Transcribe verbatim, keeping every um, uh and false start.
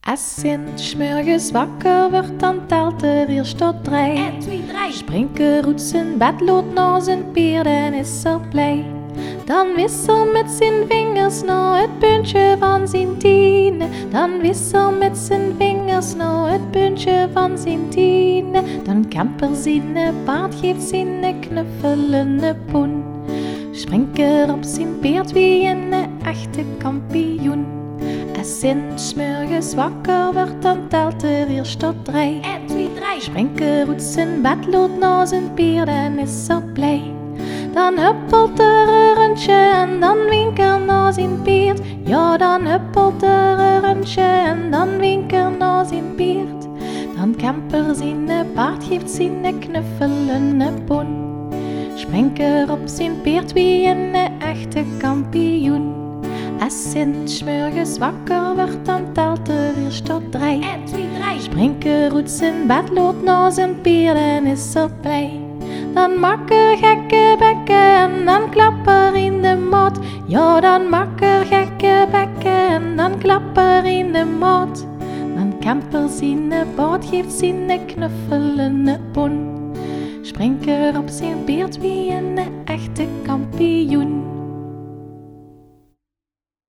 Als Sint-'s wakker wordt, dan telt er eerst tot drie. En twee, drie. Sprinker uit zijn bed, loopt naar zijn peer en is er blij. Dan wissel met zijn vingers naar het puntje van zijn tiende. Dan wissel met zijn vingers naar het puntje van zijn tiende. Dan Kemper zijn paard geeft zijn knuffelende poen. Sprinker op zijn peert wie een echte kampioen. Als Sint-'s wakker wordt, dan telt er eerst tot drie. En twee, drie. Sprinker uit zijn bed, loopt naar zijn peer en is er blij. Dan huppelt er een rondje en dan winker naar zijn peert. Ja, dan huppelt er een rondje en dan winker naar zijn peert. Dan Kemper zijn paard geeft zijn knuffelende poen. Sprinker op zijn peert wie een echte kampioen. Als Sint-'s wakker wordt, dan telt er eerst tot drie. En twee, drie. Sprinker uit zijn bed, loopt naar zijn peer en is er blij. Dan makker gekke bekken en dan klapper in de mat. Ja, dan makker gekke bekken en dan klapper in de mat. Dan Kemper zijn paard geeft zijn knuffelende poen. Sprinker op zijn peert wie een echte kampioen.